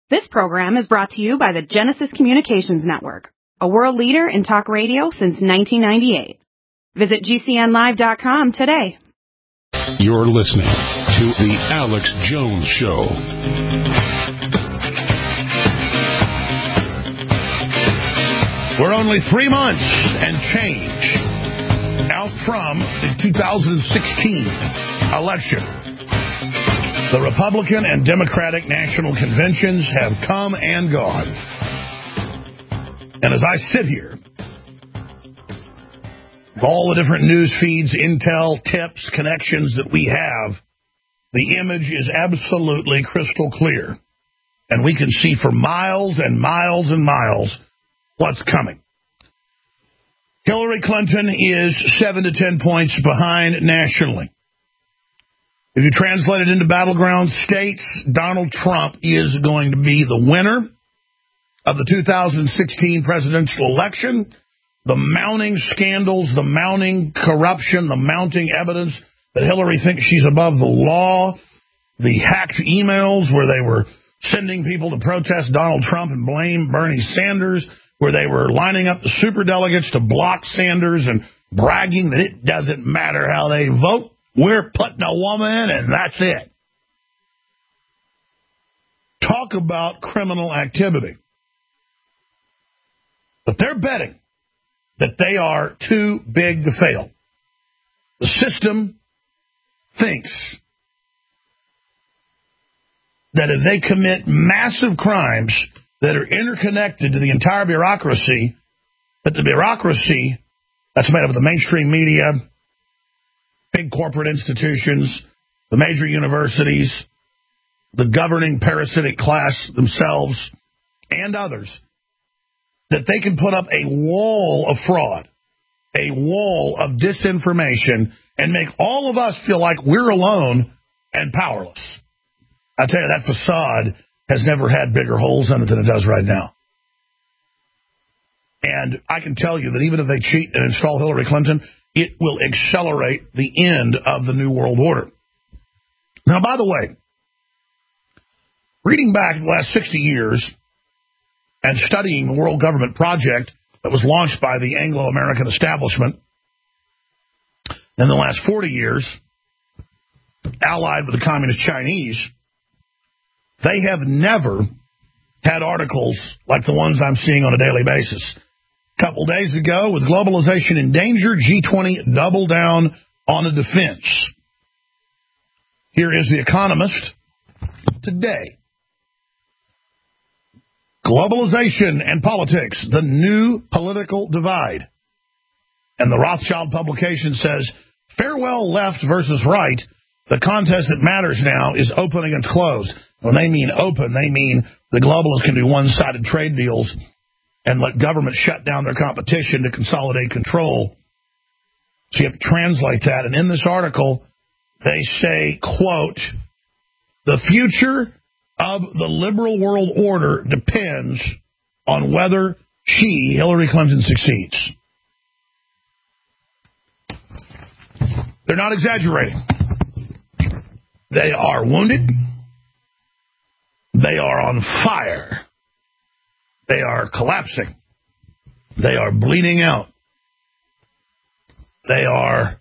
This program is brought to you by the Genesis Communications Network, a world leader in talk radio since 1998. Visit GCNlive.com today. You're listening to The Alex Jones Show. We're only 3 months and change out from the 2016 election. The Republican and Democratic national conventions have come and gone. And as I sit here, with all the different news feeds, intel, tips, connections that we have, the image is absolutely crystal clear. And we can see for miles and miles and miles what's coming. Hillary Clinton is 7 to 10 points behind nationally. If you translate it into battleground states, Donald Trump is going to be the winner of the 2016 presidential election. The mounting scandals, the mounting corruption, the mounting evidence that Hillary thinks she's above the law, the hacked emails where they were sending people to protest Donald Trump and blame Bernie Sanders, where they were lining up the superdelegates to block Sanders and bragging that it doesn't matter how they vote. We're putting a woman in, and that's it. Talk about criminal activity. But they're betting that they are too big to fail. The system thinks that if they commit massive crimes that are interconnected to the entire bureaucracy, that the bureaucracy that's made up of the mainstream media, big corporate institutions, the major universities, the governing parasitic class themselves, and others, that they can put up a wall of fraud, a wall of disinformation, and make all of us feel like we're alone and powerless. I tell you, that facade has never had bigger holes in it than it does right now. And I can tell you that even if they cheat and install Hillary Clinton, it will accelerate the end of the New World Order. Now, by the way, reading back the last 60 years and studying the World Government Project that was launched by the Anglo-American establishment in the last 40 years, allied with the Communist Chinese, they have never had articles like the ones I'm seeing on a daily basis. A couple days ago, with globalization in danger, G20 doubled down on the defense. Here is The Economist today. Globalization and politics, the new political divide. And the Rothschild publication says, farewell left versus right. The contest that matters now is open against closed. When they mean open, they mean the globalists can do one-sided trade deals and let government shut down their competition to consolidate control. So you have to translate that. And in this article, they say, quote, the future of the liberal world order depends on whether Hillary Clinton, succeeds. They're not exaggerating. They are wounded. They are on fire. They are collapsing. They are bleeding out. They are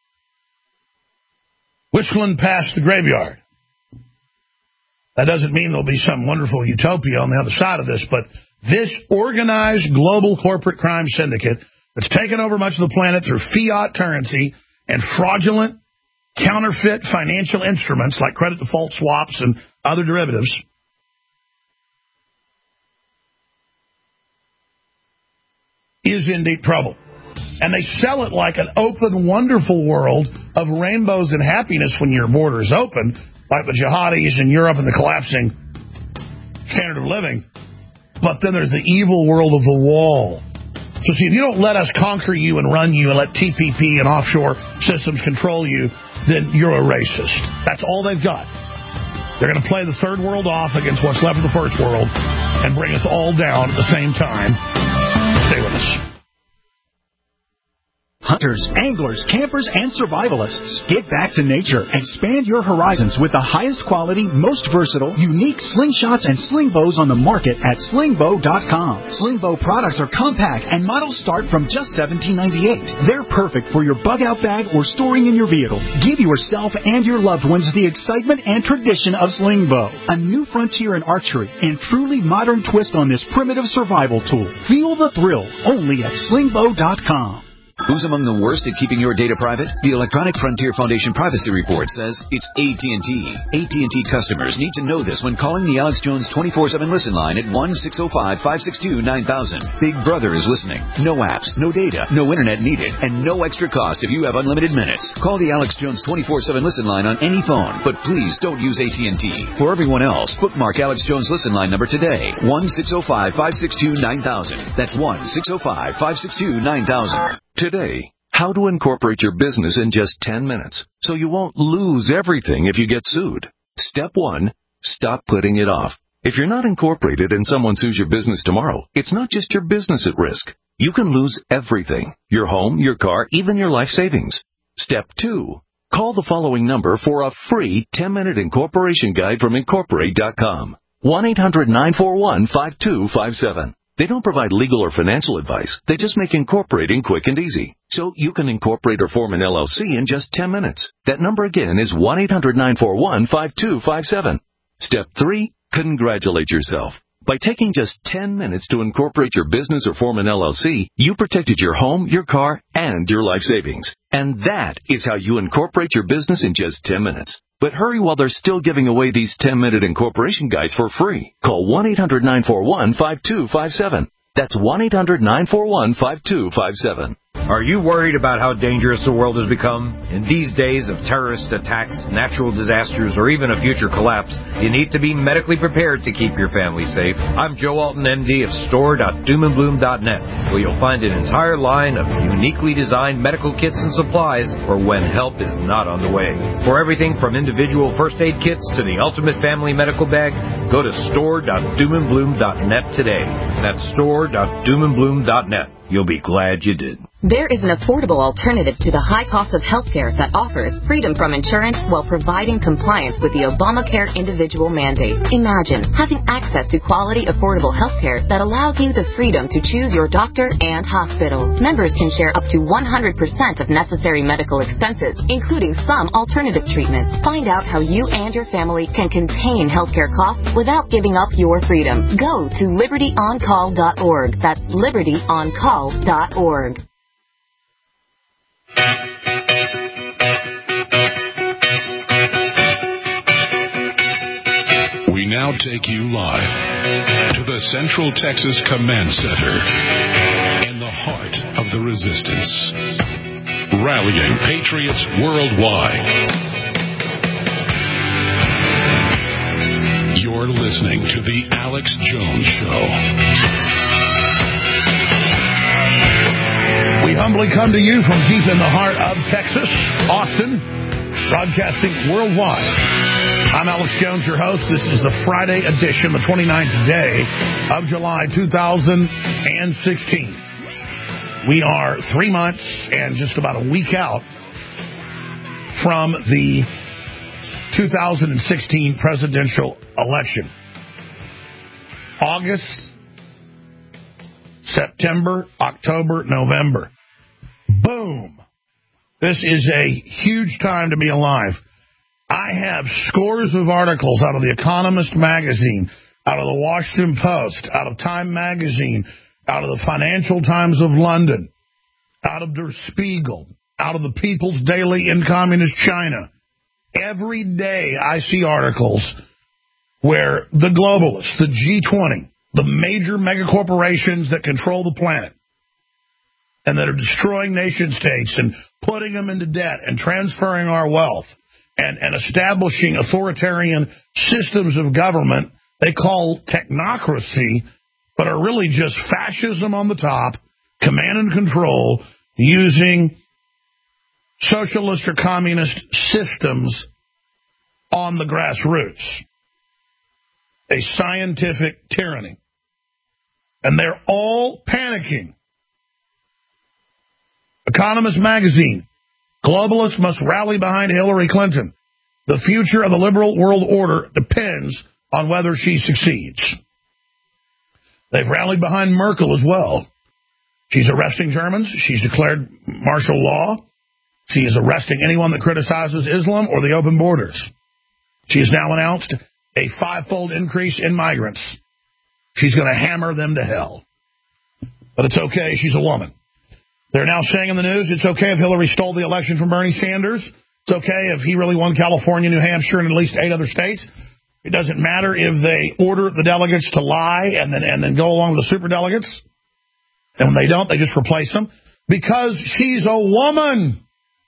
whistling past the graveyard. That doesn't mean there'll be some wonderful utopia on the other side of this, but this organized global corporate crime syndicate that's taken over much of the planet through fiat currency and fraudulent, counterfeit financial instruments like credit default swaps and other derivatives is in deep trouble. And they sell it like an open, wonderful world of rainbows and happiness when your border is open, like the jihadis in Europe and the collapsing standard of living. But then there's the evil world of the wall. So see, if you don't let us conquer you and run you and let TPP and offshore systems control you, then you're a racist. That's all they've got. They're going to play the third world off against what's left of the first world and bring us all down at the same time. Stay with us. hunters, anglers, campers, and survivalists. Get back to nature. Expand your horizons with the highest quality, most versatile, unique slingshots and sling bows on the market at slingbow.com. Sling bow products are compact and models start from just $17.98. They're perfect for your bug out bag or storing in your vehicle. Give yourself and your loved ones the excitement and tradition of sling bow. A new frontier in archery and truly modern twist on this primitive survival tool. Feel the thrill only at slingbow.com. Who's among the worst at keeping your data private? The Electronic Frontier Foundation Privacy Report says it's AT&T. AT&T customers need to know this when calling the Alex Jones 24/7 listen line at 1-605-562-9000. Big Brother is listening. No apps, no data, no internet needed, and no extra cost if you have unlimited minutes. Call the Alex Jones 24/7 listen line on any phone, but please don't use AT&T. For everyone else, bookmark Alex Jones listen line number today. 1-605-562-9000. That's 1-605-562-9000. Today, how to incorporate your business in just 10 minutes so you won't lose everything if you get sued. Step 1, stop putting it off. If you're not incorporated and someone sues your business tomorrow, it's not just your business at risk. You can lose everything: your home, your car, even your life savings. Step 2, call the following number for a free 10-minute incorporation guide from Incorporate.com. 1-800-941-5257. They don't provide legal or financial advice. They just make incorporating quick and easy. So you can incorporate or form an LLC in just 10 minutes. That number again is 1-800-941-5257. Step 3, congratulate yourself. By taking just 10 minutes to incorporate your business or form an LLC, you protected your home, your car, and your life savings. And that is how you incorporate your business in just 10 minutes. But hurry while they're still giving away these 10-minute incorporation guides for free. Call 1-800-941-5257. That's 1-800-941-5257. Are you worried about how dangerous the world has become? In these days of terrorist attacks, natural disasters, or even a future collapse, you need to be medically prepared to keep your family safe. I'm Joe Alton, MD of store.doomandbloom.net, where you'll find an entire line of uniquely designed medical kits and supplies for when help is not on the way. For everything from individual first aid kits to the ultimate family medical bag, go to store.doomandbloom.net today. That's store.doomandbloom.net. You'll be glad you did. There is an affordable alternative to the high cost of healthcare that offers freedom from insurance while providing compliance with the Obamacare individual mandate. Imagine having access to quality, affordable healthcare that allows you the freedom to choose your doctor and hospital. Members can share up to 100% of necessary medical expenses, including some alternative treatments. Find out how you and your family can contain healthcare costs without giving up your freedom. Go to libertyoncall.org. That's libertyoncall.org. We now take you live to the Central Texas Command Center in the heart of the resistance, rallying patriots worldwide. You're listening to The Alex Jones Show. We humbly come to you from deep in the heart of Texas, Austin, broadcasting worldwide. I'm Alex Jones, your host. This is the Friday edition, the 29th day of July 2016. We are 3 months and just about a week out from the 2016 presidential election. August, September, October, November. Boom. This is a huge time to be alive. I have scores of articles out of The Economist magazine, out of the Washington Post, out of Time magazine, out of the Financial Times of London, out of Der Spiegel, out of the People's Daily in Communist China. Every day I see articles where the globalists, the G20, the major megacorporations that control the planet and that are destroying nation states and putting them into debt and transferring our wealth and establishing authoritarian systems of government they call technocracy, but are really just fascism on the top, command and control, using socialist or communist systems on the grassroots. A scientific tyranny. And they're all panicking. Economist magazine, globalists must rally behind Hillary Clinton. The future of the liberal world order depends on whether she succeeds. They've rallied behind Merkel as well. She's arresting Germans. She's declared martial law. She is arresting anyone that criticizes Islam or the open borders. She has now announced a 5-fold increase in migrants. She's going to hammer them to hell. But it's okay. She's a woman. They're now saying in the news it's okay if Hillary stole the election from Bernie Sanders. It's okay if he really won California, New Hampshire, and at least 8 other states. It doesn't matter if they order the delegates to lie and then go along with the superdelegates. And when they don't, they just replace them. Because she's a woman.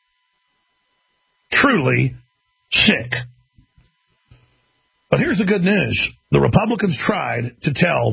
Truly sick. But here's the good news. The Republicans tried to tell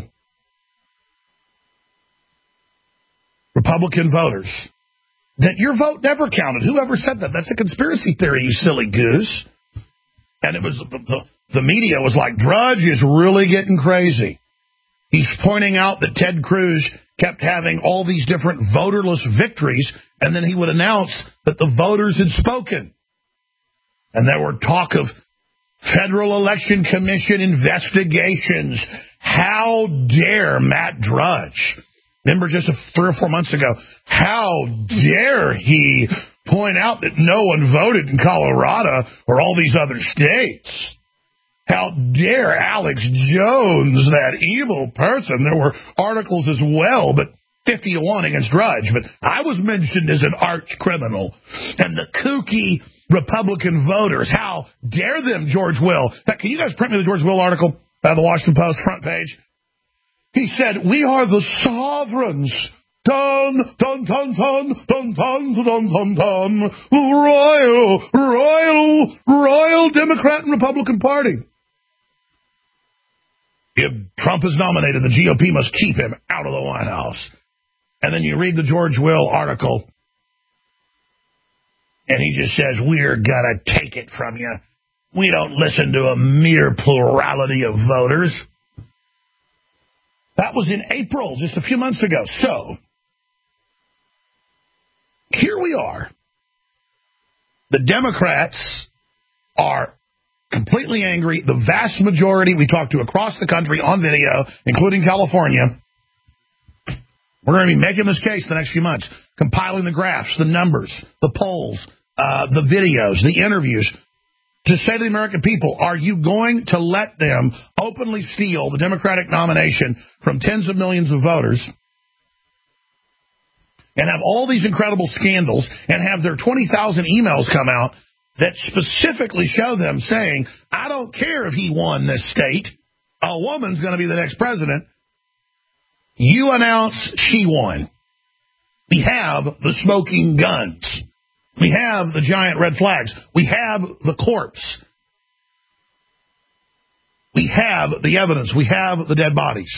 Republican voters that your vote never counted. Whoever said that? That's a conspiracy theory, you silly goose. And it was the media was like, Drudge is really getting crazy. He's pointing out that Ted Cruz kept having all these different voterless victories, and then he would announce that the voters had spoken. And there were talk of Federal Election Commission investigations. How dare Matt Drudge? Remember just 3 or 4 months ago, how dare he point out that no one voted in Colorado or all these other states? How dare Alex Jones, that evil person? There were articles as well, but 50-1 against Drudge. But I was mentioned as an arch criminal. And the kooky Republican voters, how dare them, George Will. In fact, can you guys print me the George Will article by the Washington Post front page? He said, we are the sovereigns. Dun, dun, dun, dun, dun, dun, dun, dun, dun. Royal Democrat and Republican Party. If Trump is nominated, the GOP must keep him out of the White House. And then you read the George Will article, and he just says, we're going to take it from you. We don't listen to a mere plurality of voters. That was in April, just a few months ago. So, here we are. The Democrats are completely angry. The vast majority we talked to across the country on video, including California. We're going to be making this case the next few months, compiling the graphs, the numbers, the polls, the videos, the interviews, to say to the American people, are you going to let them openly steal the Democratic nomination from tens of millions of voters and have all these incredible scandals and have their 20,000 emails come out that specifically show them saying, I don't care if he won this state, a woman's going to be the next president. You announce she won. We have the smoking guns. We have the giant red flags. We have the corpse. We have the evidence. We have the dead bodies.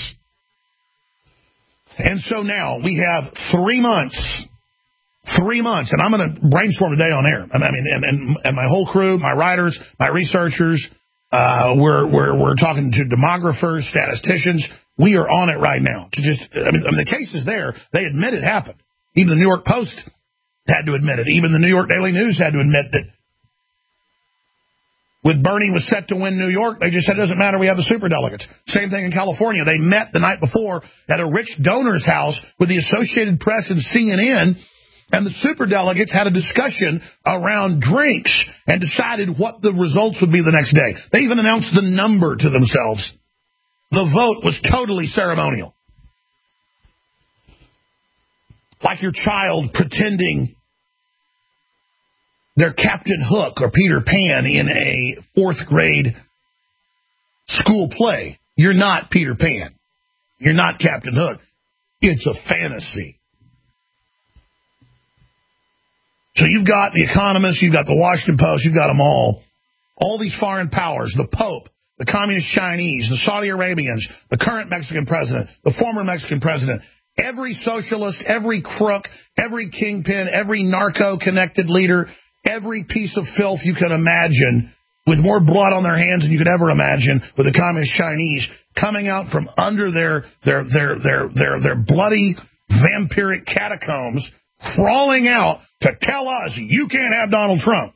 And so now we have 3 months. 3 months, and I'm going to brainstorm today on air. I mean, and my whole crew, my writers, my researchers, we're talking to demographers, statisticians. We are on it right now. I mean, the case is there. They admit it happened. Even the New York Post had to admit it. Even the New York Daily News had to admit that when Bernie was set to win New York, they just said, it doesn't matter, we have the superdelegates. Same thing in California. They met the night before at a rich donor's house with the Associated Press and CNN, and the superdelegates had a discussion around drinks and decided what the results would be the next day. They even announced the number to themselves. The vote was totally ceremonial. Like your child pretending they're Captain Hook or Peter Pan in a 4th grade school play. You're not Peter Pan. You're not Captain Hook. It's a fantasy. So you've got The Economist, you've got the Washington Post, you've got them all. All these foreign powers, the Pope, the Communist Chinese, the Saudi Arabians, the current Mexican president, the former Mexican president, every socialist, every crook, every kingpin, every narco-connected leader, every piece of filth you can imagine with more blood on their hands than you could ever imagine with the Communist Chinese coming out from under their bloody vampiric catacombs crawling out to tell us you can't have Donald Trump,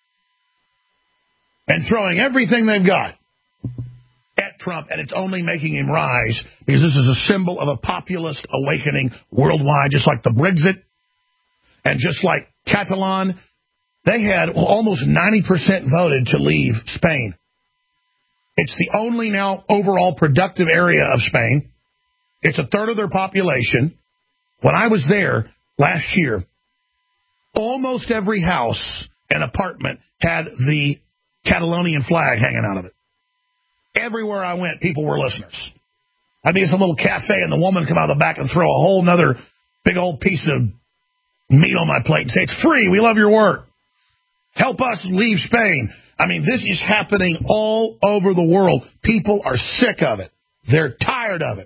and throwing everything they've got at Trump, and it's only making him rise, because this is a symbol of a populist awakening worldwide, just like the Brexit, and just like Catalan. They had almost 90% voted to leave Spain. It's the only now overall productive area of Spain. It's a third of their population. When I was there last year, almost every house and apartment had the Catalonian flag hanging out of it. Everywhere I went, people were listeners. I'd be in some little cafe, and the woman would come out of the back and throw a whole nother big old piece of meat on my plate and say, "It's free. We love your work. Help us leave Spain." I mean, this is happening all over the world. People are sick of it. They're tired of it.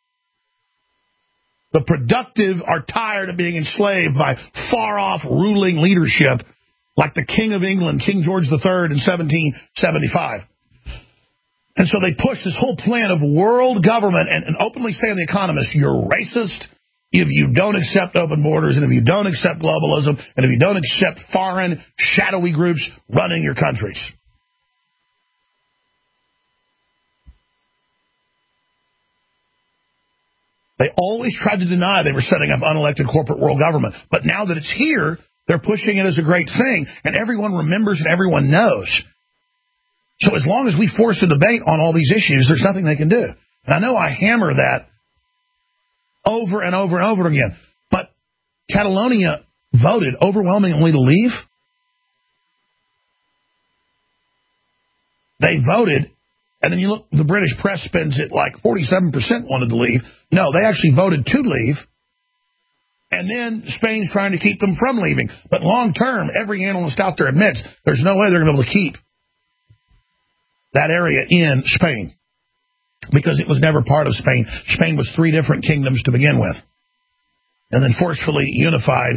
The productive are tired of being enslaved by far-off ruling leadership like the King of England, King George III, in 1775. And so they push this whole plan of world government and openly say to The Economist, you're racist if you don't accept open borders, and if you don't accept globalism, and if you don't accept foreign, shadowy groups running your countries. They always tried to deny they were setting up unelected corporate world government. But now that it's here, they're pushing it as a great thing, and everyone remembers and everyone knows. So as long as we force a debate on all these issues, there's nothing they can do. And I know I hammer that over and over and over again. But Catalonia voted overwhelmingly to leave. They voted, and then you look, the British press spins it like 47% wanted to leave. No, they actually voted to leave. And then Spain's trying to keep them from leaving. But long term, every analyst out there admits there's no way they're going to be able to keep that area in Spain, because it was never part of Spain. Spain was 3 different kingdoms to begin with, and then forcefully unified,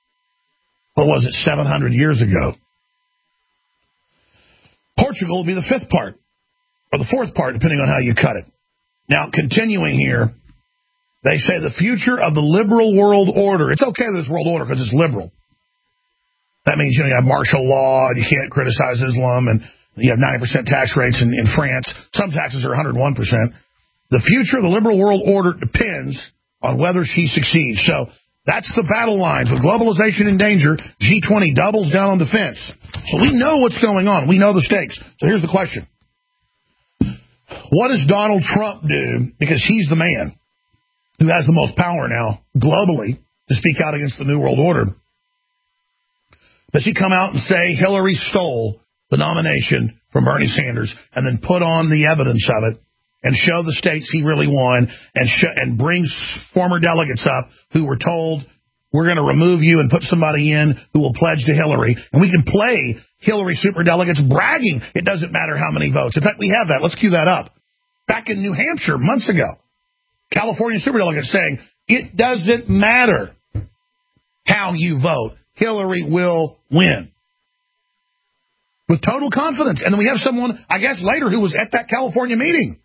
700 years ago. Portugal will be the 5th part, or the 4th part, depending on how you cut it. Now, continuing here, they say the future of the liberal world order. It's okay that it's world order because it's liberal. That means, you have martial law, and you can't criticize Islam, and you have 90% tax rates in France. Some taxes are 101%. The future of the liberal world order depends on whether she succeeds. So that's the battle lines. With globalization in danger, G20 doubles down on defense. So we know what's going on. We know the stakes. So here's the question. What does Donald Trump do? Because he's the man who has the most power now globally to speak out against the New World Order. Does he come out and say Hillary stole the nomination from Bernie Sanders, and then put on the evidence of it and show the states he really won, and bring former delegates up who were told, we're going to remove you and put somebody in who will pledge to Hillary? And we can play Hillary superdelegates bragging it doesn't matter how many votes. In fact, we have that. Let's cue that up. Back in New Hampshire months ago, California superdelegates saying it doesn't matter how you vote. Hillary will win. With total confidence. And then we have someone, I guess, later who was at that California meeting.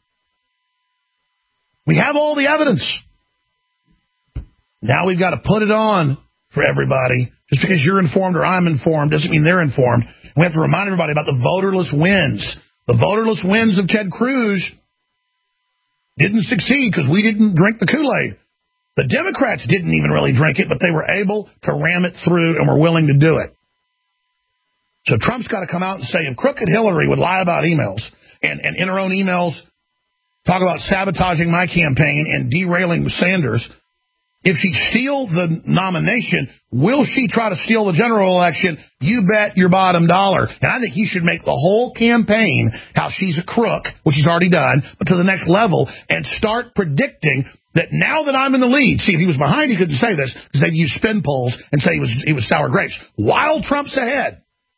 We have all the evidence. Now we've got to put it on for everybody. Just because you're informed or I'm informed doesn't mean they're informed. And we have to remind everybody about the voterless wins. The voterless wins of Ted Cruz didn't succeed because we didn't drink the Kool-Aid. The Democrats didn't even really drink it, but they were able to ram it through and were willing to do it. So Trump's got to come out and say, if crooked Hillary would lie about emails and in her own emails talk about sabotaging my campaign and derailing Sanders, if she steals the nomination, will she try to steal the general election? You bet your bottom dollar. And I think he should make the whole campaign how she's a crook, which he's already done, but to the next level, and start predicting that now that I'm in the lead. See, if he was behind, he couldn't say this because they'd use spin polls and say he was sour grapes. While Trump's ahead,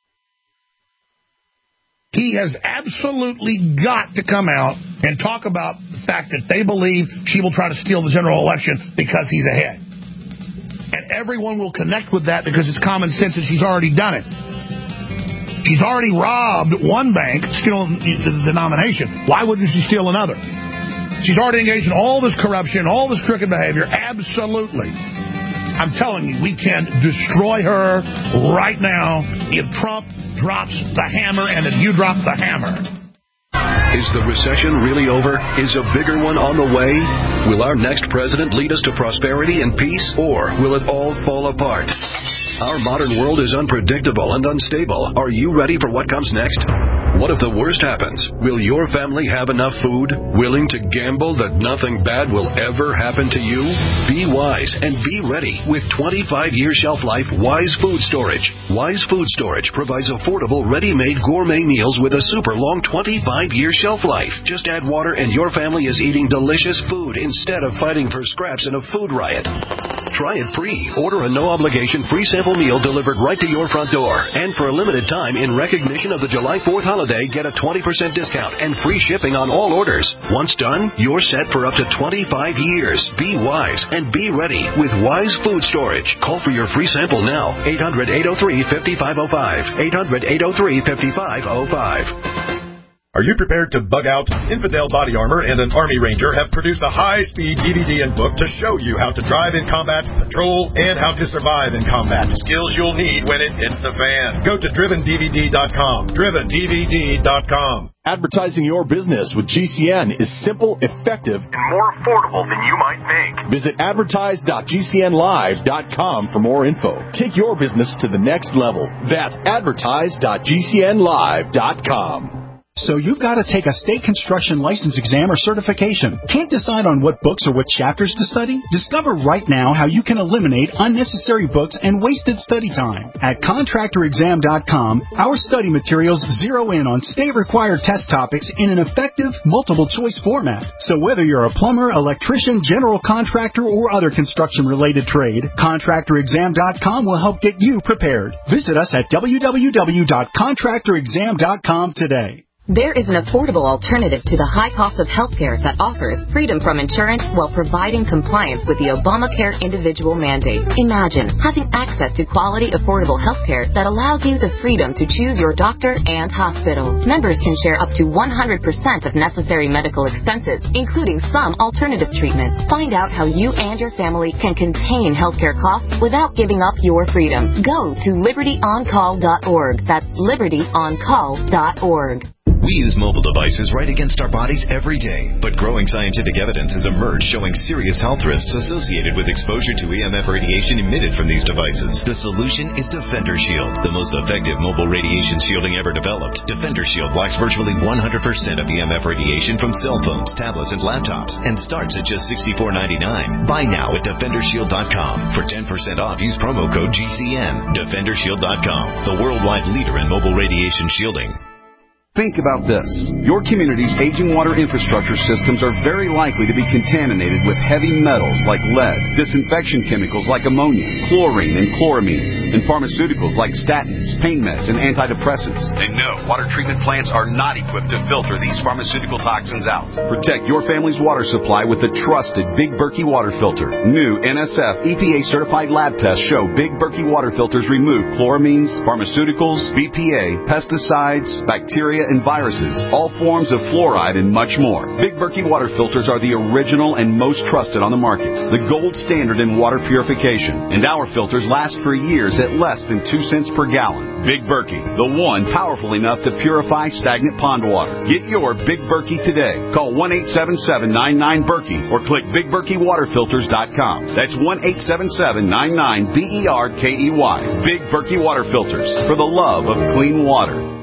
he has absolutely got to come out and talk about the fact that they believe she will try to steal the general election because he's ahead. And everyone will connect with that because it's common sense that she's already done it. She's already robbed one bank, stealing the nomination. Why wouldn't she steal another? She's already engaged in all this corruption, all this crooked behavior. Absolutely. I'm telling you, we can destroy her right now if Trump drops the hammer and if you drop the hammer. Is the recession really over? Is a bigger one on the way? Will our next president lead us to prosperity and peace, or will it all fall apart? Our modern world is unpredictable and unstable. Are you ready for what comes next? What if the worst happens? Will your family have enough food? Willing to gamble that nothing bad will ever happen to you? Be wise and be ready with 25-year shelf life Wise Food Storage. Wise Food Storage provides affordable, ready-made gourmet meals with a super long 25-year shelf life. Just add water and your family is eating delicious food instead of fighting for scraps in a food riot. Try it free. Order a no-obligation free sample meal delivered right to your front door. And for a limited time, in recognition of the July 4th holiday, get a 20% discount and free shipping on all orders. Once done, you're set for up to 25 years. Be wise and be ready with Wise Food Storage. Call for your free sample now. 800-803-5505. 800-803-5505. Are you prepared to bug out? Infidel Body Armor and an Army Ranger have produced a high-speed DVD and book to show you how to drive in combat, patrol, and how to survive in combat. Skills you'll need when it hits the fan. Go to DrivenDVD.com. DrivenDVD.com. Advertising your business with GCN is simple, effective, and more affordable than you might think. Visit advertise.gcnlive.com for more info. Take your business to the next level. That's advertise.gcnlive.com. So you've got to take a state construction license exam or certification. Can't decide on what books or what chapters to study? Discover right now how you can eliminate unnecessary books and wasted study time. At contractorexam.com, our study materials zero in on state-required test topics in an effective, multiple-choice format. So whether you're a plumber, electrician, general contractor, or other construction-related trade, contractorexam.com will help get you prepared. Visit us at www.contractorexam.com today. There is an affordable alternative to the high cost of health care that offers freedom from insurance while providing compliance with the Obamacare individual mandate. Imagine having access to quality, affordable health care that allows you the freedom to choose your doctor and hospital. Members can share up to 100% of necessary medical expenses, including some alternative treatments. Find out how you and your family can contain healthcare costs without giving up your freedom. Go to libertyoncall.org. That's libertyoncall.org. We use mobile devices right against our bodies every day, but growing scientific evidence has emerged showing serious health risks associated with exposure to EMF radiation emitted from these devices. The solution is Defender Shield, the most effective mobile radiation shielding ever developed. Defender Shield blocks virtually 100% of EMF radiation from cell phones, tablets, and laptops, and starts at just $64.99. Buy now at DefenderShield.com. For 10% off, use promo code GCN. DefenderShield.com, the worldwide leader in mobile radiation shielding. Think about this. Your community's aging water infrastructure systems are very likely to be contaminated with heavy metals like lead, disinfection chemicals like ammonia, chlorine and chloramines, and pharmaceuticals like statins, pain meds, and antidepressants. And no, water treatment plants are not equipped to filter these pharmaceutical toxins out. Protect your family's water supply with the trusted Big Berkey water filter. New NSF EPA-certified lab tests show Big Berkey water filters remove chloramines, pharmaceuticals, BPA, pesticides, bacteria, and viruses, all forms of fluoride, and much more. Big Berkey water filters are the original and most trusted on the market, the gold standard in water purification, and our filters last for years at less than 2 cents per gallon. Big Berkey, the one powerful enough to purify stagnant pond water. Get your Big Berkey today. Call 1-877-99-BERKEY or click BigBerkeyWaterFilters.com. That's 1-877-99-BERKEY. Big Berkey water filters, for the love of clean water.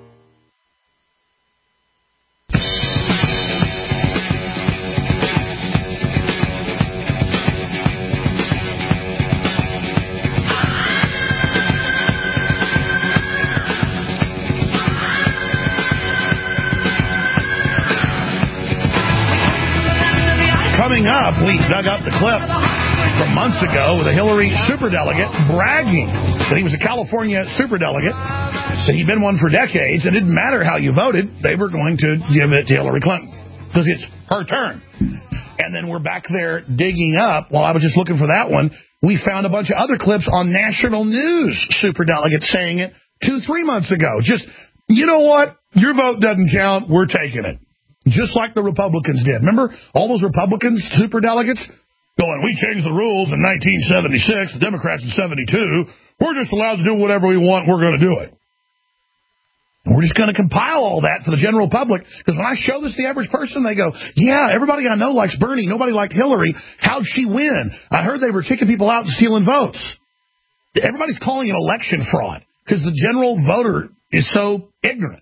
Coming up, we dug up the clip from months ago with a Hillary superdelegate bragging that he was a California superdelegate, that he'd been one for decades, and it didn't matter how you voted, they were going to give it to Hillary Clinton because it's her turn. And then we're back there digging up, while I was just looking for that one, we found a bunch of other clips on national news, superdelegates saying it 2-3 months ago. Just, you know what? Your vote doesn't count. We're taking it. Just like the Republicans did. Remember all those Republicans, superdelegates? going, we changed the rules in 1976, the Democrats in 72. We're just allowed to do whatever we want. We're going to do it. And we're just going to compile all that for the general public. Because when I show this to the average person, they go, yeah, everybody I know likes Bernie. Nobody liked Hillary. How'd she win? I heard they were kicking people out and stealing votes. Everybody's calling it election fraud because the general voter is so ignorant.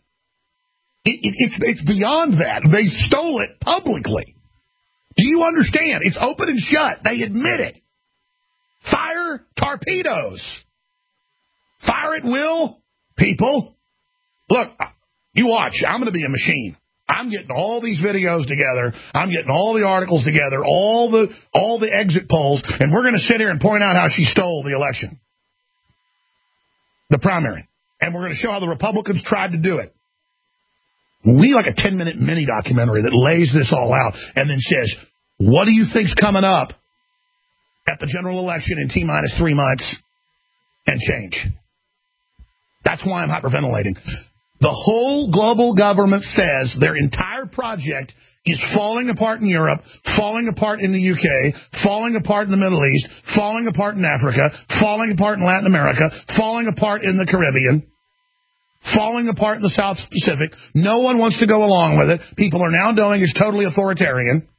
It's beyond that. They stole it publicly. Do you understand? It's open and shut. They admit it. Fire torpedoes. Fire at will, people. Look, you watch. I'm going to be a machine. I'm getting all these videos together. I'm getting all the articles together, all the exit polls, and we're going to sit here and point out how she stole the election, the primary. And we're going to show how the Republicans tried to do it. We need like a 10-minute mini documentary that lays this all out and then says, what do you think's coming up at the general election in T-minus 3 months and change? That's why I'm hyperventilating. The whole global government says their entire project is falling apart in Europe, falling apart in the UK, falling apart in the Middle East, falling apart in Africa, falling apart in Latin America, falling apart in the Caribbean, falling apart in the South Pacific. No one wants to go along with it. People are now doing is totally authoritarian.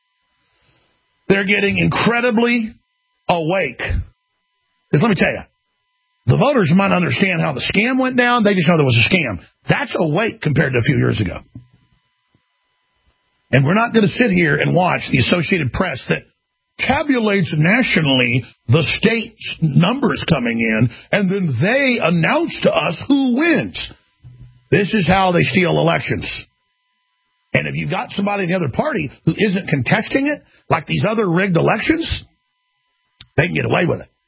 They're getting incredibly awake. Because let me tell you, the voters might understand how the scam went down. They just know there was a scam. That's awake compared to a few years ago. And we're not going to sit here and watch the Associated Press that tabulates nationally the state numbers coming in, and then they announce to us who wins. This is how they steal elections. And if you've got somebody in the other party who isn't contesting it, like these other rigged elections, they can get away with it.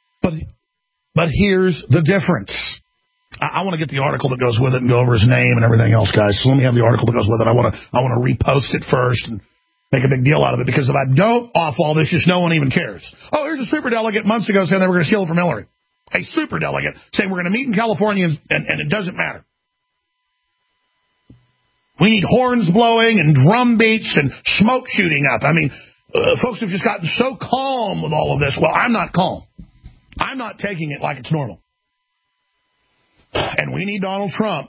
But here's the difference. I want to get the article that goes with it and go over his name and everything else, guys. So let me have the article that goes with it. I want to repost it first and make a big deal out of it, because if I don't off all this, just no one even cares. Oh, here's a superdelegate months ago saying they were going to steal it from Hillary. A superdelegate saying we're going to meet in California and it doesn't matter. We need horns blowing and drum beats and smoke shooting up. I mean, folks have just gotten so calm with all of this. Well, I'm not calm. I'm not taking it like it's normal. And we need Donald Trump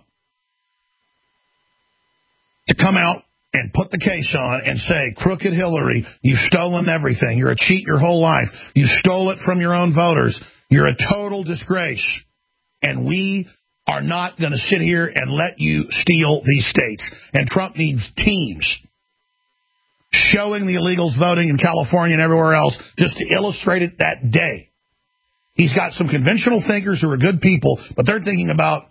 to come out and put the case on and say, crooked Hillary, you've stolen everything. You're a cheat your whole life. You stole it from your own voters. You're a total disgrace. And we are not going to sit here and let you steal these states. And Trump needs teams showing the illegals voting in California and everywhere else just to illustrate it that day. He's got some conventional thinkers who are good people, but they're thinking about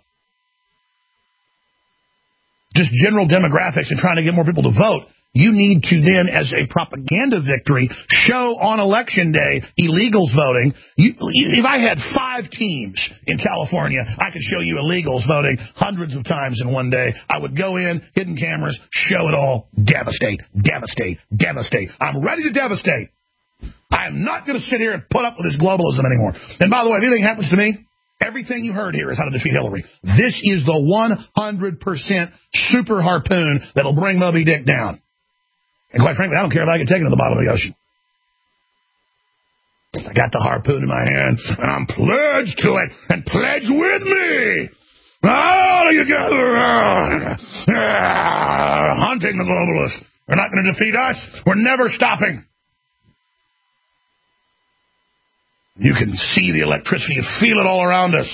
just general demographics and trying to get more people to vote. You need to then, as a propaganda victory, show on Election Day illegals voting. If I had 5 teams in California, I could show you illegals voting hundreds of times in one day. I would go in, hidden cameras, show it all, devastate, devastate, devastate. I'm ready to devastate. I am not going to sit here and put up with this globalism anymore. And by the way, if anything happens to me, everything you heard here is how to defeat Hillary. This is the 100% super harpoon that'll bring Moby Dick down. And quite frankly, I don't care if I get taken to the bottom of the ocean. I got the harpoon in my hand, and I'm pledged to it, and pledge with me. All together, hunting the globalists. They're not going to defeat us. We're never stopping. You can see the electricity. You feel it all around us.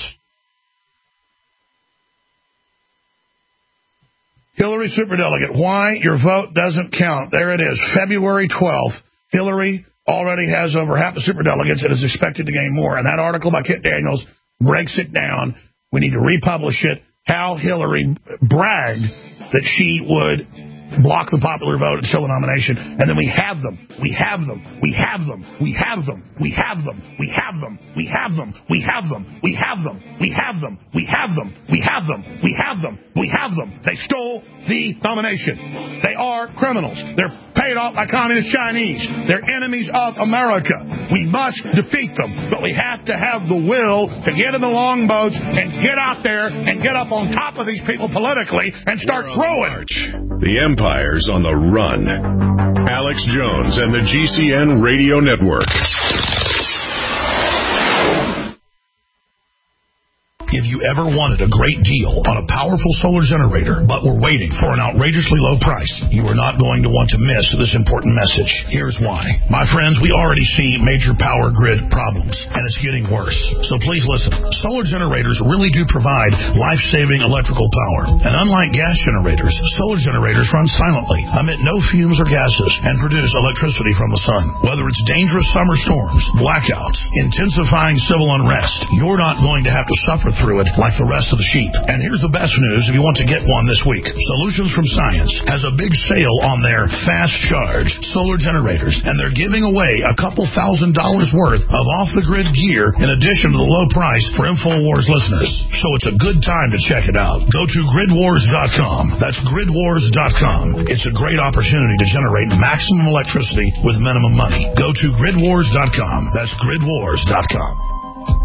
Hillary superdelegate. Why your vote doesn't count. There it is. February 12th. Hillary already has over half the superdelegates and is expected to gain more. And that article by Kit Daniels breaks it down. We need to republish it. How Hillary bragged that she would block the popular vote and steal the nomination, and then we have them. We have them. We have them. We have them. We have them. We have them. We have them. We have them. We have them. We have them. We have them. We have them. We have them. We have them. They stole the nomination. They are are criminals. They're paid off by communist Chinese. They're enemies of America. We must defeat them, but we have to have the will to get in the longboats and get out there and get up on top of these people politically and start throwing. The empire's on the run. Alex Jones and the GCN Radio Network. If you ever wanted a great deal on a powerful solar generator, but were waiting for an outrageously low price, you are not going to want to miss this important message. Here's why. My friends, we already see major power grid problems, and it's getting worse. So please listen. Solar generators really do provide life-saving electrical power. And unlike gas generators, solar generators run silently, emit no fumes or gases, and produce electricity from the sun. Whether it's dangerous summer storms, blackouts, intensifying civil unrest, you're not going to have to suffer through it like the rest of the sheep. And here's the best news if you want to get one this week. Solutions from Science has a big sale on their fast charge solar generators, and they're giving away a couple $1,000s worth of off-the-grid gear in addition to the low price for InfoWars listeners. So it's a good time to check it out. Go to gridwars.com. That's gridwars.com. It's a great opportunity to generate maximum electricity with minimum money. Go to gridwars.com. That's gridwars.com.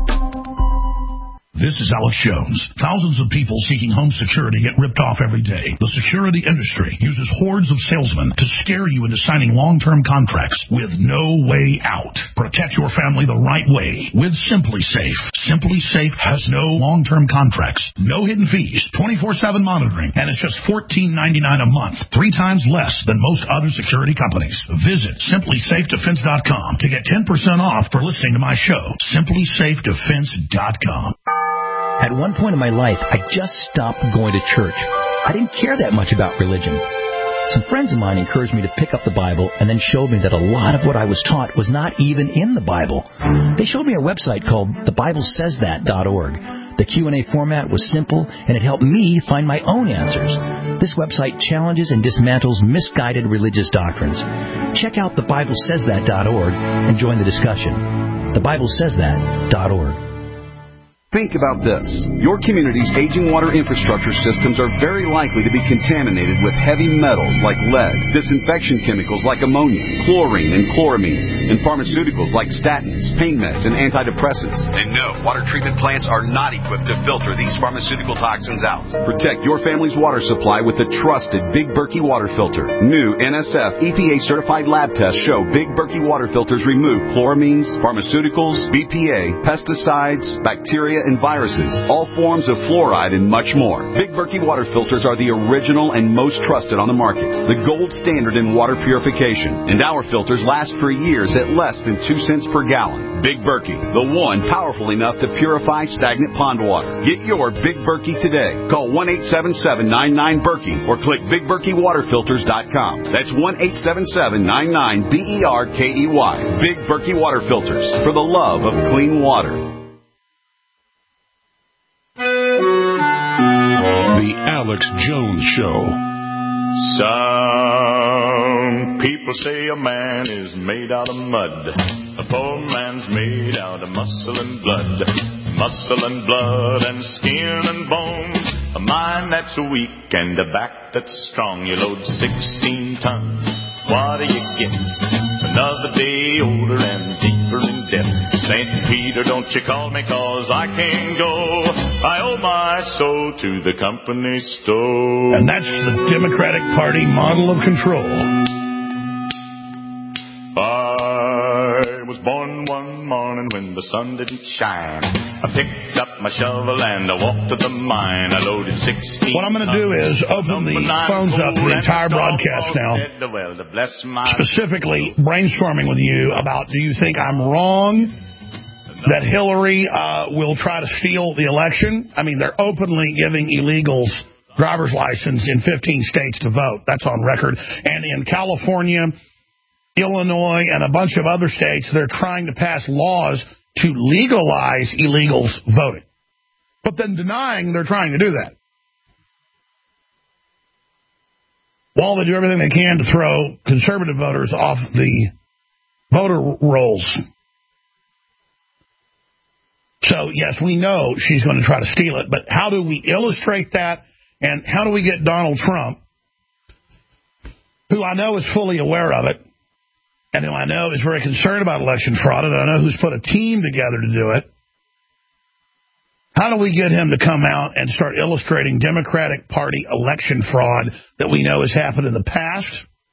This is Alex Jones. Thousands of people seeking home security get ripped off every day. The security industry uses hordes of salesmen to scare you into signing long-term contracts with no way out. Protect your family the right way with Simply Safe. Simply Safe has no long-term contracts, no hidden fees, 24/7 monitoring, and it's just $14.99 a month, 3 times less than most other security companies. Visit simplysafedefense.com to get 10% off for listening to my show. simplysafedefense.com. At one point in my life, I just stopped going to church. I didn't care that much about religion. Some friends of mine encouraged me to pick up the Bible and then showed me that a lot of what I was taught was not even in the Bible. They showed me a website called thebiblesaysthat.org. The Q&A format was simple, and it helped me find my own answers. This website challenges and dismantles misguided religious doctrines. Check out thebiblesaysthat.org and join the discussion. thebiblesaysthat.org. Think about this. Your community's aging water infrastructure systems are very likely to be contaminated with heavy metals like lead, disinfection chemicals like ammonia, chlorine and chloramines, and pharmaceuticals like statins, pain meds, and antidepressants. And no, water treatment plants are not equipped to filter these pharmaceutical toxins out. Protect your family's water supply with the trusted Big Berkey water filter. New NSF EPA-certified lab tests show Big Berkey water filters remove chloramines, pharmaceuticals, BPA, pesticides, bacteria, and viruses, all forms of fluoride, and much more. Big Berkey water filters are the original and most trusted on the market, the gold standard in water purification, and our filters last for years at less than 2 cents per gallon. Big Berkey, the one powerful enough to purify stagnant pond water. Get your Big Berkey today. Call 1-877-99-BERKEY or click BigBerkeyWaterFilters.com. That's 1-877-99-BERKEY. Big Berkey water filters, for the love of clean water. The Alex Jones Show. Some people say a man is made out of mud. A poor man's made out of muscle and blood. Muscle and blood and skin and bones. A mind that's weak and a back that's strong. You load 16 tons. What do you get? Another day older and deeper in debt. St. Peter, don't you call me, 'cause I can't go. I owe my soul to the company store. And that's the Democratic Party model of control. I was born one morning when the sun didn't shine. I picked up my shovel and I walked to the mine. I loaded 16. What I'm going to do is open the phones up to the entire broadcast now, specifically brainstorming with you about, do you think I'm wrong that Hillary will try to steal the election? I mean, they're openly giving illegals driver's license in 15 states to vote. That's on record. And in California, Illinois, and a bunch of other states, they're trying to pass laws to legalize illegals voting, but then denying they're trying to do that, while they do everything they can to throw conservative voters off the voter rolls. So, yes, we know she's going to try to steal it, but how do we illustrate that, and how do we get Donald Trump who I know is fully aware of it, and who I know is very concerned about election fraud, and I know who's put a team together to do it. How do we get him to come out and start illustrating Democratic Party election fraud that we know has happened in the past?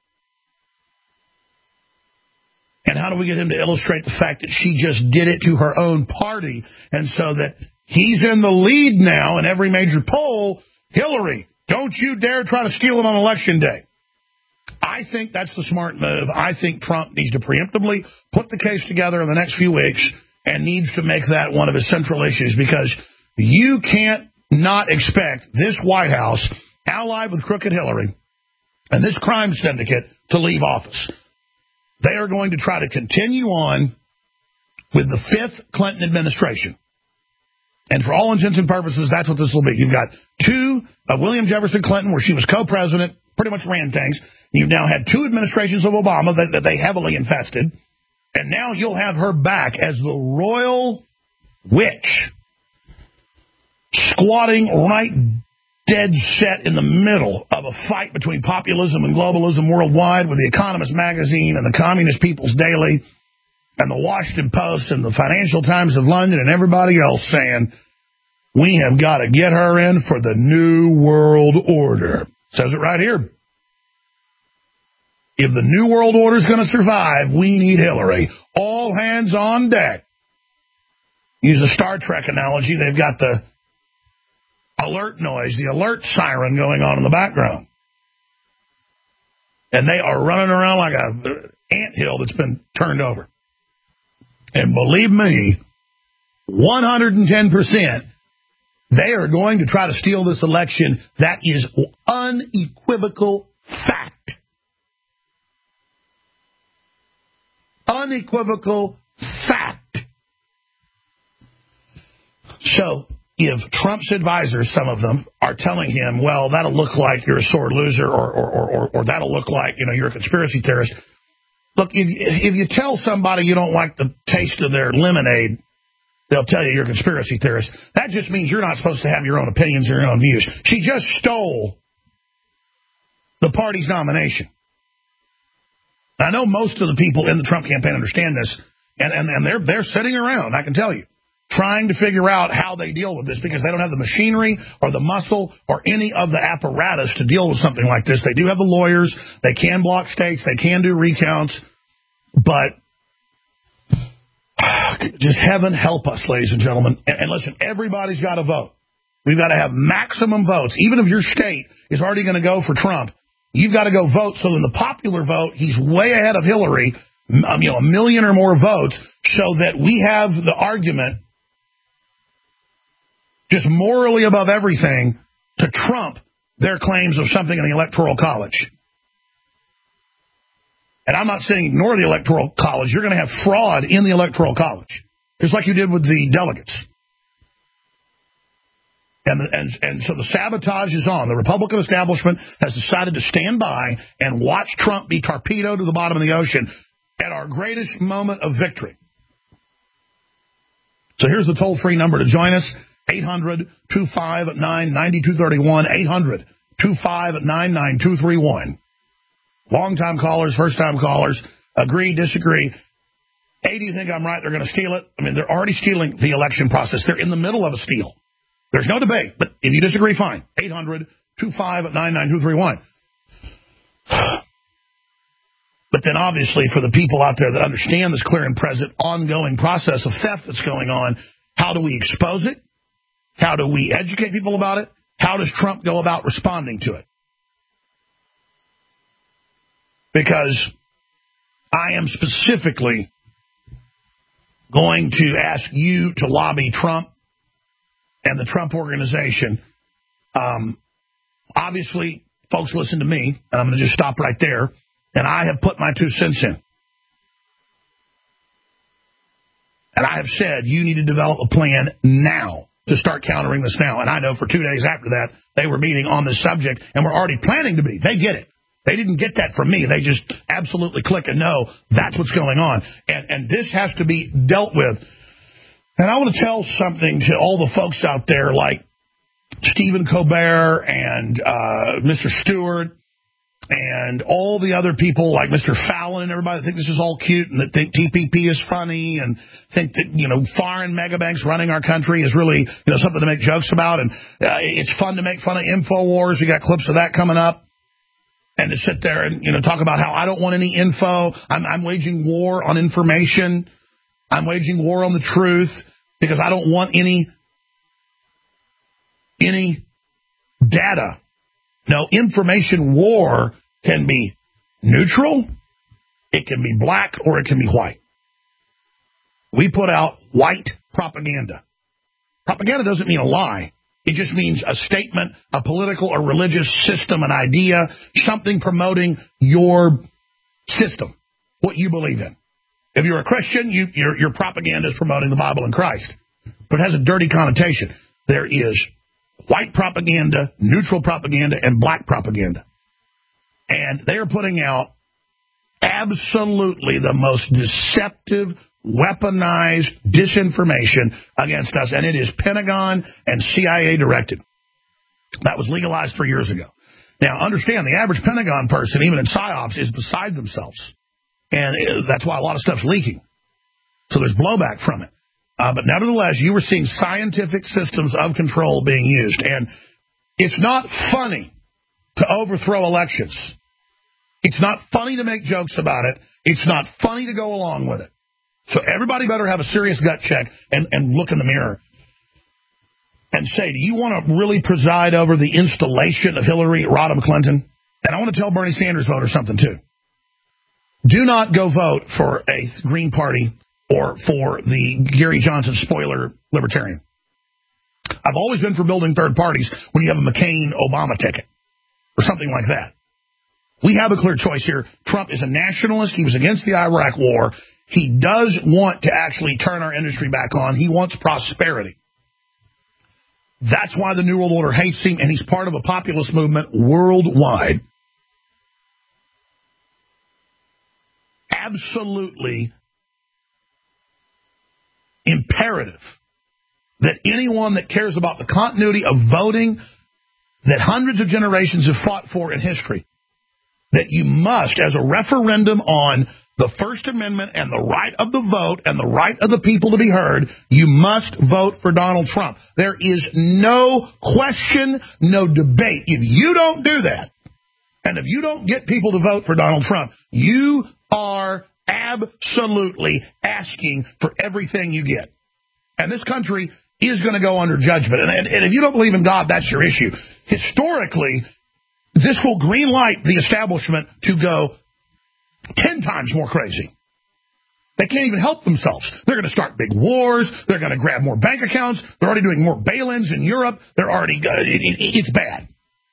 And how do we get him to illustrate the fact that she just did it to her own party, and so that he's in the lead now in every major poll? Hillary, don't you dare try to steal it on Election Day. I think that's the smart move. I think Trump needs to preemptively put the case together in the next few weeks and needs to make that one of his central issues, because you can't not expect this White House, allied with crooked Hillary, and this crime syndicate to leave office. They are going to try to continue on with the fifth Clinton administration. And for all intents and purposes, that's what this will be. You've got two, William Jefferson Clinton, where she was co-president, pretty much ran things. You've now had two administrations of Obama that they heavily infested. And now you'll have her back as the royal witch, squatting right dead set in the middle of a fight between populism and globalism worldwide, with The Economist magazine and the Communist People's Daily and the Washington Post and the Financial Times of London and everybody else saying, we have got to get her in for the New World Order. Says it right here. If the New World Order is going to survive, we need Hillary. All hands on deck. Use a Star Trek analogy. They've got the alert noise, the alert siren going on in the background. And they are running around like an anthill that's been turned over. And believe me, 110%, they are going to try to steal this election. That is unequivocal fact. Unequivocal fact. So, if Trump's advisors, some of them, are telling him, well, that'll look like you're a sore loser, or that'll look like, you're a conspiracy theorist. Look, if you tell somebody you don't like the taste of their lemonade, they'll tell you you're a conspiracy theorist. That just means you're not supposed to have your own opinions or your own views. She just stole the party's nomination. I know most of the people in the Trump campaign understand this, and they're sitting around, I can tell you, trying to figure out how they deal with this, because they don't have the machinery or the muscle or any of the apparatus to deal with something like this. They do have the lawyers. They can block states. They can do recounts. But just heaven help us, ladies and gentlemen. And listen, everybody's got to vote. We've got to have maximum votes. Even if your state is already going to go for Trump, you've got to go vote. So in the popular vote, he's way ahead of Hillary, a million or more votes, so that we have the argument, just morally above everything, to trump their claims of something in the Electoral College. And I'm not saying ignore the Electoral College. You're going to have fraud in the Electoral College, just like you did with the delegates. And so the sabotage is on. The Republican establishment has decided to stand by and watch Trump be torpedoed to the bottom of the ocean at our greatest moment of victory. So here's the toll-free number to join us. 800-259-9231, 800-259-9231. Long-time callers, first-time callers, agree, disagree. A, do you think I'm right? They're going to steal it? I mean, they're already stealing the election process. They're in the middle of a steal. There's no debate, but if you disagree, fine. 800-259-9231. But then, obviously, for the people out there that understand this clear and present ongoing process of theft that's going on, how do we expose it? How do we educate people about it? How does Trump go about responding to it? Because I am specifically going to ask you to lobby Trump and the Trump organization. Obviously, folks, listen to me, and I'm going to just stop right there. And I have put my 2 cents in. And I have said you need to develop a plan now to start countering this now. And I know for 2 days after that, they were meeting on this subject and were already planning to be. They get it. They didn't get that from me. They just absolutely click and know that's what's going on. And this has to be dealt with. And I want to tell something to all the folks out there like Stephen Colbert and Mr. Stewart and all the other people like Mr. Fallon and everybody that think this is all cute and that think TPP is funny and think that, foreign megabanks running our country is really, something to make jokes about. And it's fun to make fun of InfoWars. We got clips of that coming up. And to sit there and, talk about how I don't want any info. I'm waging war on information. I'm waging war on the truth because I don't want any data. No, information war can be neutral, it can be black, or it can be white. We put out white propaganda. Propaganda doesn't mean a lie. It just means a statement, a political or religious system, an idea, something promoting your system, what you believe in. If you're a Christian, your propaganda is promoting the Bible and Christ. But it has a dirty connotation. There is white propaganda, neutral propaganda, and black propaganda. And they are putting out absolutely the most deceptive, weaponized disinformation against us, and it is Pentagon and CIA directed. That was legalized 3 years ago. Now, understand, the average Pentagon person, even in PSYOPs, is beside themselves. And that's why a lot of stuff's leaking. So there's blowback from it. But nevertheless, you were seeing scientific systems of control being used. And it's not funny to overthrow elections. It's not funny to make jokes about it. It's not funny to go along with it. So everybody better have a serious gut check and look in the mirror and say, do you want to really preside over the installation of Hillary Rodham Clinton? And I want to tell Bernie Sanders voters something, too. Do not go vote for a Green Party or for the Gary Johnson spoiler libertarian. I've always been for building third parties when you have a McCain-Obama ticket or something like that. We have a clear choice here. Trump is a nationalist. He was against the Iraq war. He does want to actually turn our industry back on. He wants prosperity. That's why the New World Order hates him, and he's part of a populist movement worldwide. Absolutely imperative that anyone that cares about the continuity of voting that hundreds of generations have fought for in history, that you must, as a referendum on the First Amendment and the right of the vote and the right of the people to be heard, you must vote for Donald Trump. There is no question, no debate. If you don't do that, and if you don't get people to vote for Donald Trump, you are absolutely asking for everything you get. And this country is going to go under judgment. And if you don't believe in God, that's your issue. Historically, this will green light the establishment to go 10 times more crazy. They can't even help themselves. They're going to start big wars. They're going to grab more bank accounts. They're already doing more bail-ins in Europe. They're already, it's bad.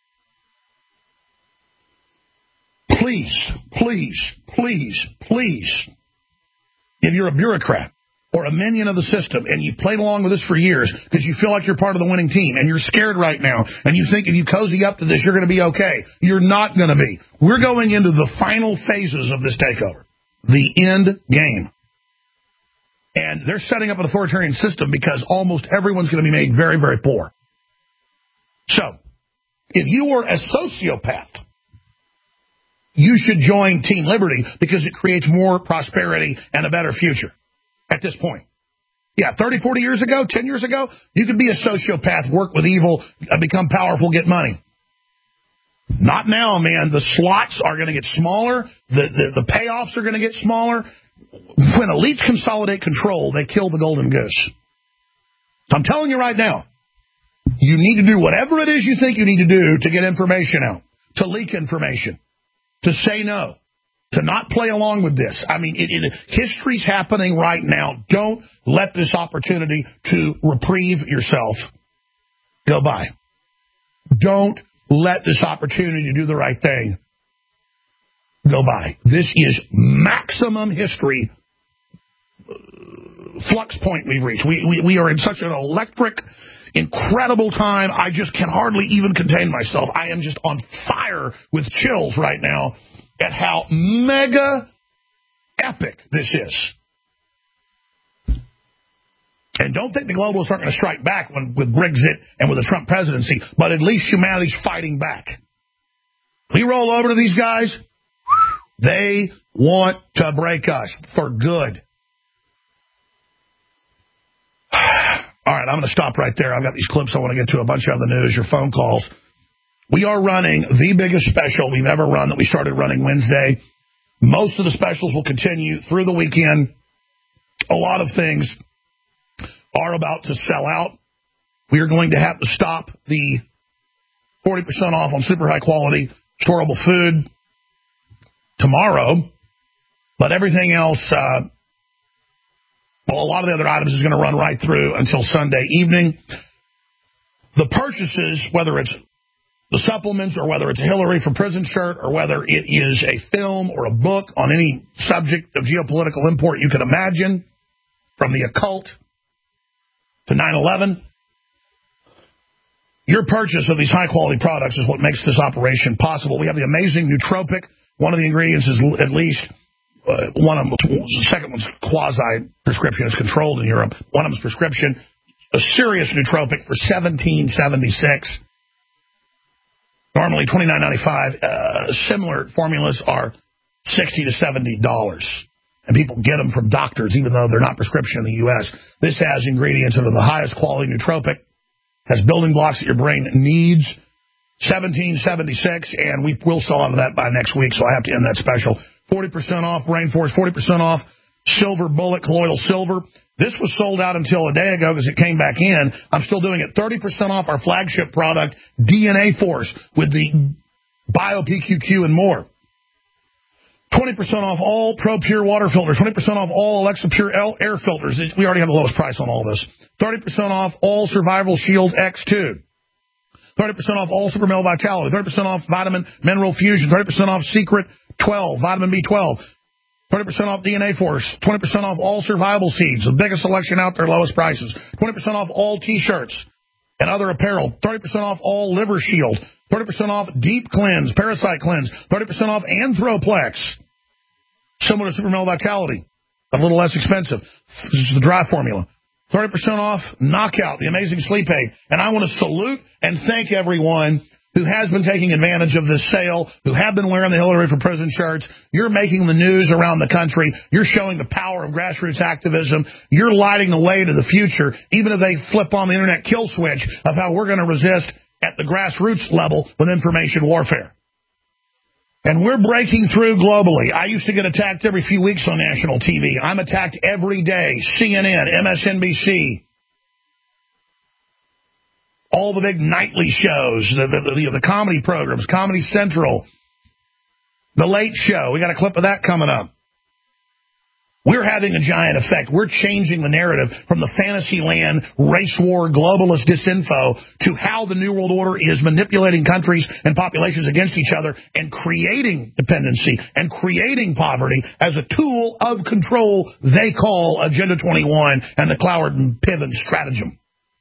Please, please, please, please, if you're a bureaucrat or a minion of the system and you've played along with this for years because you feel like you're part of the winning team and you're scared right now and you think if you cozy up to this, you're going to be okay. You're not going to be. We're going into the final phases of this takeover, the end game. And they're setting up an authoritarian system because almost everyone's going to be made very, very poor. So, if you were a sociopath, you should join Team Liberty because it creates more prosperity and a better future at this point. Yeah, 30, 40 years ago, 10 years ago, you could be a sociopath, work with evil, become powerful, get money. Not now, man. The slots are going to get smaller. The payoffs are going to get smaller. When elites consolidate control, they kill the golden goose. So I'm telling you right now, you need to do whatever it is you think you need to do to get information out, to leak information, to say no, to not play along with this. I mean, history's happening right now. Don't let this opportunity to reprieve yourself go by. Don't let this opportunity to do the right thing go by. This is maximum history flux point we've reached. We are in such an electric, incredible time. I just can hardly even contain myself. I am just on fire with chills right now at how mega epic this is. And don't think the globalists aren't going to strike back with Brexit and with the Trump presidency, but at least humanity's fighting back. We roll over to these guys, they want to break us for good. All right, I'm going to stop right there. I've got these clips I want to get to, a bunch of the news, your phone calls. We are running the biggest special we've ever run that we started running Wednesday. Most of the specials will continue through the weekend. A lot of things are about to sell out. We are going to have to stop the 40% off on super high quality storable food tomorrow. But everything else, a lot of the other items is going to run right through until Sunday evening. The purchases, whether it's the supplements or whether it's a Hillary for Prison shirt or whether it is a film or a book on any subject of geopolitical import you could imagine, from the occult to 9/11, your purchase of these high-quality products is what makes this operation possible. We have the amazing nootropic. One of the ingredients is at least, one of them, the second one's quasi-prescription. It's controlled in Europe. One of them's prescription, a serious nootropic for $17.76. Normally $29.95. Similar formulas are $60 to $70. And people get them from doctors, even though they're not prescription in the U.S. This has ingredients that are the highest quality nootropic, has building blocks that your brain needs. $17.76, and we will sell out of that by next week, so I have to end that special. 40% off Rainforest, 40% off Silver Bullet, Colloidal Silver. This was sold out until a day ago because it came back in. I'm still doing it. 30% off our flagship product, DNA Force, with the BioPQQ and more. 20% off all Pro Pure water filters. 20% off all Alexa Pure air filters. We already have the lowest price on all this. 30% off all Survival Shield X2. 30% off all Super Male Vitality. 30% off Vitamin Mineral Fusion. 30% off Secret 12, Vitamin B12. 20% off DNA Force. 20% off all Survival Seeds. The biggest selection out there, lowest prices. 20% off all T-shirts and other apparel. 30% off all Liver Shield. 30% off Deep Cleanse, Parasite Cleanse. 30% off Anthroplex. Similar to Super Male Vitality. A little less expensive. This is the dry formula. 30% off Knockout, the amazing sleep aid. And I want to salute and thank everyone who has been taking advantage of this sale, who have been wearing the Hillary for Prison shirts. You're making the news around the country. You're showing the power of grassroots activism. You're lighting the way to the future, even if they flip on the internet kill switch of how we're going to resist at the grassroots level with information warfare. And we're breaking through globally. I used to get attacked every few weeks on national TV. I'm attacked every day. CNN, MSNBC, all the big nightly shows, the comedy programs, Comedy Central, The Late Show. We got a clip of that coming up. We're having a giant effect. We're changing the narrative from the fantasy land, race war, globalist disinfo to how the New World Order is manipulating countries and populations against each other and creating dependency and creating poverty as a tool of control they call Agenda 21 and the Cloward and Piven stratagem.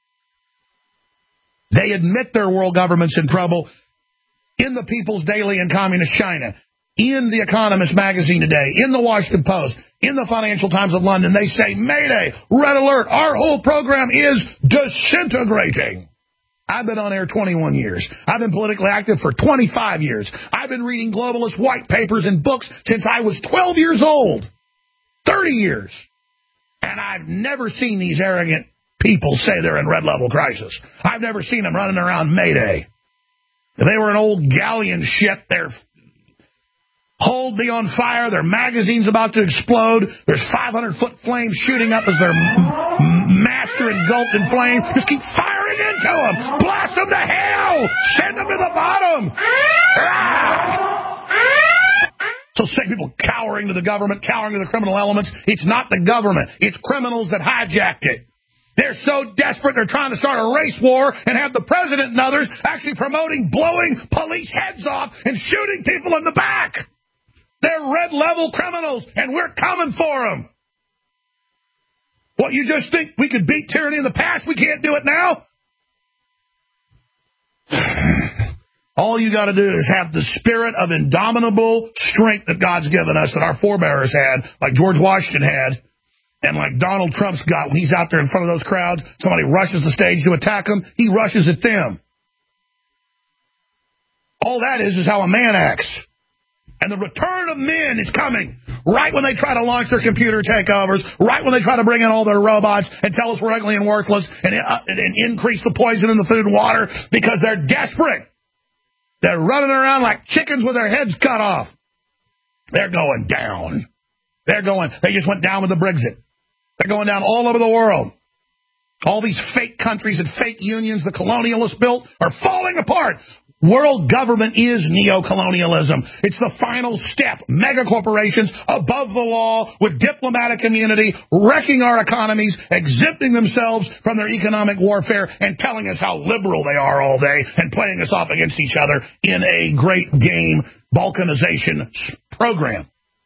They admit their world government's in trouble in the People's Daily in Communist China, in the Economist magazine today, in the Washington Post, in the Financial Times of London. They say, Mayday, red alert, our whole program is disintegrating. I've been on air 21 years. I've been politically active for 25 years. I've been reading globalist white papers and books since I was 12 years old. 30 years. And I've never seen these arrogant people say they're in red level crisis. I've never seen them running around Mayday. If they were an old galleon ship, they're hold be on fire, their magazine's about to explode, there's 500-foot flames shooting up as their master engulfed in flame. Just keep firing into them. Blast them to hell. Send them to the bottom. So sick people cowering to the government, cowering to the criminal elements. It's not the government. It's criminals that hijacked it. They're so desperate they're trying to start a race war and have the president and others actually promoting blowing police heads off and shooting people in the back. They're red-level criminals, and we're coming for them. What, you just think we could beat tyranny in the past? We can't do it now? All you got to do is have the spirit of indomitable strength that God's given us, that our forebears had, like George Washington had, and like Donald Trump's got when he's out there in front of those crowds. Somebody rushes the stage to attack him. He rushes at them. All that is how a man acts. And the return of men is coming right when they try to launch their computer takeovers, right when they try to bring in all their robots and tell us we're ugly and worthless and increase the poison in the food and water because they're desperate. They're running around like chickens with their heads cut off. They're going down. They just went down with the Brexit. They're going down all over the world. All these fake countries and fake unions the colonialists built are falling apart. World government is neo-colonialism. It's the final step. Mega corporations above the law with diplomatic immunity, wrecking our economies, exempting themselves from their economic warfare, and telling us how liberal they are all day and playing us off against each other in a great game balkanization program.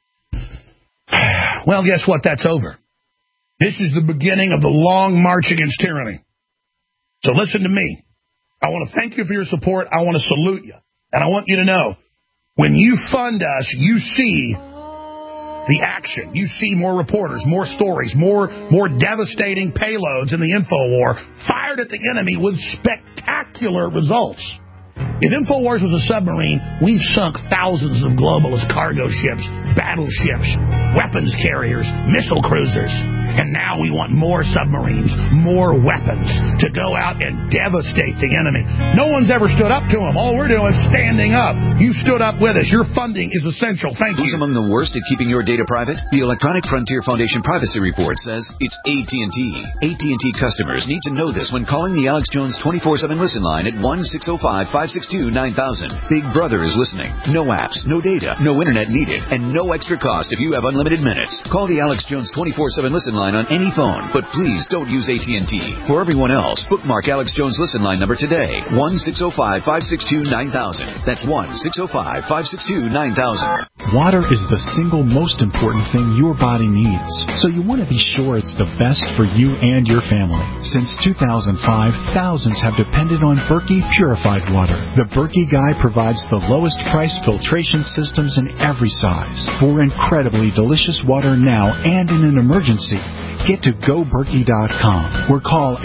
Well, guess what? That's over. This is the beginning of the long march against tyranny. So listen to me. I want to thank you for your support. I want to salute you. And I want you to know, when you fund us, you see the action. You see more reporters, more stories, more devastating payloads in the info war fired at the enemy with spectacular results. If InfoWars was a submarine, we've sunk thousands of globalist cargo ships, battleships, weapons carriers, missile cruisers. And now we want more submarines, more weapons to go out and devastate the enemy. No one's ever stood up to them. All we're doing is standing up. You stood up with us. Your funding is essential. Thank you. Who's among the worst at keeping your data private? The Electronic Frontier Foundation Privacy Report says it's AT&T. AT&T customers need to know this when calling the Alex Jones 24/7 listen line at 1-605-562-9000. Big Brother is listening. No apps, no data, no internet needed, and no extra cost if you have unlimited minutes. Call the Alex Jones 24/7 listen line on any phone, but please don't use AT&T. For everyone else, bookmark Alex Jones listen line number today, 1-605-562-9000. That's 1-605-562-9000. Water is the single most important thing your body needs, so you want to be sure it's the best for you and your family. Since 2005, thousands have depended on Berkey purified water. The Berkey Guy provides the lowest price filtration systems in every size for incredibly delicious water now and in an emergency. Get to GoBerkey.com or call